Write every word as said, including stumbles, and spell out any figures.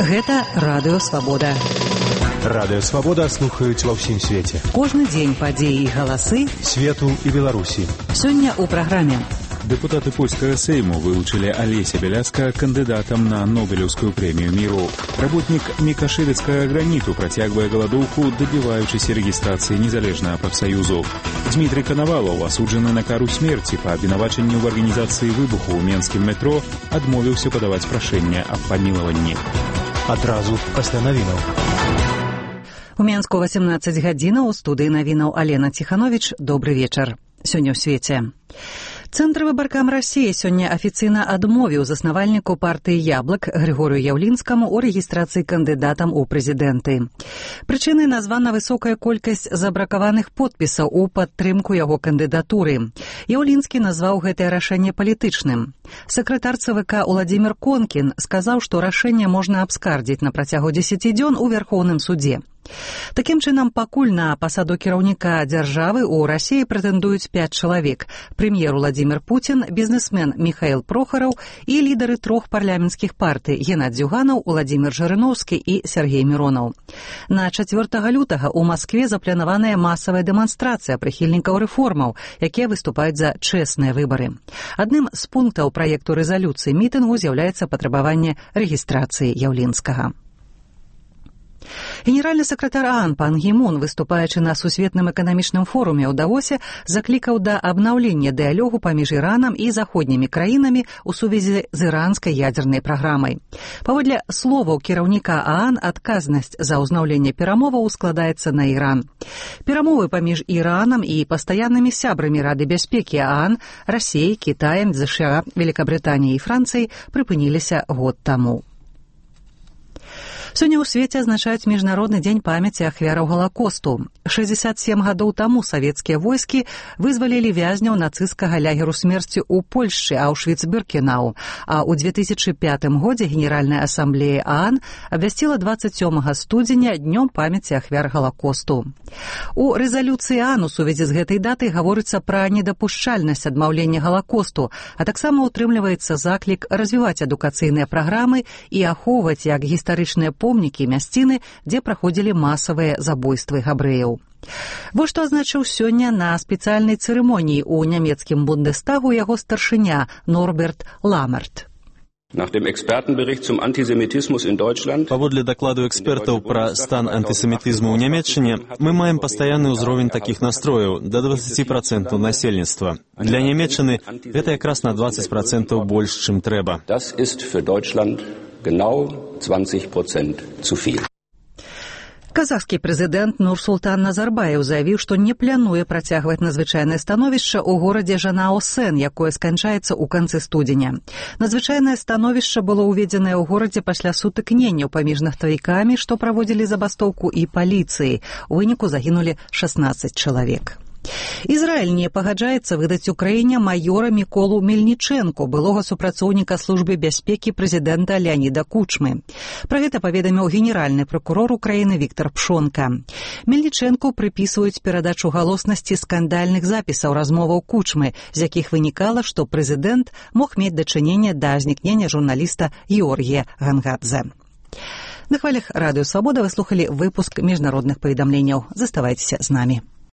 Гэта Радыё Свабода. Радыё Свабода слухаюць ва ўсім свеце. Кожны дзень падзеі і галасы свету і Беларусі. Сёння ў праграме. Депутаты польскага Сейму вылучили Олеся Беляска кандидатом на Нобелевскую премию миру. Работник Микошевицкого граниту протягивая голодовку, добиваючись регистрации незалежного профсоюзу. Дмитрий Коновалов, осудженный на кару смерти по обвинувачению в организации выбуху у Менским метро, отмовился подавать прошение о помиловании. Адразу пасля навінаў. У Менску восемнадцать гадзінаў, у студыі навінаў Алена Тиханович. Добрый вечар. Сёння ў свеце. Цэнтравы баркам Расіі сёння афіцыйна адмовіў заснавальніку партыі «Яблык» Григорию Яўлінскаму ў рэгістрацыі кандыдатам у прэзідэнты. Прычынай названа высокая колькасць забракаваных подпісаў у падтрымку яго кандыдатуры. Яўлінскі назваў гэтае рашэнне палітычным. Сакратар ЦВК Уладзімір Конкін сказаў, што рашэнне можна абскардзіць на працягу дзесяці дзён у Вярхоўным судзе. Такім чынам, пакуль на пасаду кіраўніка дзяржавы ў Расіі прэтэндуюць пяць чалавек: прэм'ер Уладзімір Пуцін, бізнесмен Міхаіл Прохараў і лідары трох парламенцкіх партый Геннадзь Зюганаў, Уладзімір Жырыноўскі і Сергей Міронаў. На чацвёртага лютага ў Маскве запланаваная масавая дэманстрацыя прыхільнікаў рэформаў, якія выступаюць за чэсныя выбары. Адным з пунктаў праекту рэзалюцыі мітынгу з'яўляецца патрабаванне рэгістрацыі Яўлінскага. Генеральны сакратар ААН пан Гі Мун, выступаючы на сусветным эканамічным форуме ў Давосе, заклікаў да абнаўлення дыялогу паміж Іранам і заходнімі краінамі ў сувязі з іранскай ядзернай праграмай. Паводле словаў кіраўніка ААН, адказнасць за ўзнаўленне перамоваў складаецца на Іран. Перамовы паміж Іранам і пастаяннымі сябрамі Рады бяспекі ААН, Расіяй, Кітаем, ЗША, Великабрытаніяй і Францыяй прыпыніліся год таму. Сёння ў свеце азначаюць Міжнародны дзень памяці ахвяраў Галакосту. шэсцьдзесят сем гадоў таму савецкія войскі вызвалілі вязняў нацысцкага лягеру смерці ў Польшчы Аўшвіц-Біркенау, а ў две тысячы пятым годзе Генеральная асамблея ААН абвясціла дваццаць сёмага студзеня днём памяці ахвяр Галакосту. У рэзалюцыі ААН у сувязі з гэтай датай гаворыцца пра недапушчальнасць адмаўлення Галакосту, а таксама утрымліваецца заклік развіваць адукацыйныя праграмы і ахоўваць як гістарычныя помнікі і мясціны, дзе праходзілі масавыя забойствы габрэяў. Вось што азначыў сёння на спецыяльнай цырымоніі ў нямецкім Бундестагу яго старшыня Норберт Ламерт. Паводле дакладу экспертаў пра стан антысемітызму ў Нямецчыне, мы маем пастаянны ўзровень такіх настрояў да дваццаць працэнтаў насельніцтва. Для Нямецчыны гэта якраз на дваццаць працэнтаў больш, чым трэба. Genau zwanzig Prozent zu viel. Казахскі прэзідэнт Нурсултан Назарбаев заявіў, што не плануе працягваць надзвычайнае становішча ў горадзе Жанао-Сэн, якое сканчаецца ў канцы студзеня. Надзвычайнае становішча было ўведзенае ў горадзе пасля сутыкненняў паміж нафтавікамі, што праводзілі забастоўку, і паліцыі. У выніку загінулі шаснаццаць чалавек. Ізраіль не пагаджаецца выдаць Украіне маёра Міколу Мельнічэнку, былога супрацоўніка службы бяспекі прэзідэнта Леаніда Кучмы. Пра гэта паведаміў генеральны пракурор Украіны Віктор Пшонка. Мельнічэнку прыпісваюць перадачу галоснасці скандальных запісаў размоваў Кучмы, з якіх вынікала, што прэзідэнт мог мець дачыненне да знікнення журналіста Георгія Гангадзе. На хвалях Радыё Свабода вы слухалі выпуск міжнародных паведамленняў. Заставайцеся з намі.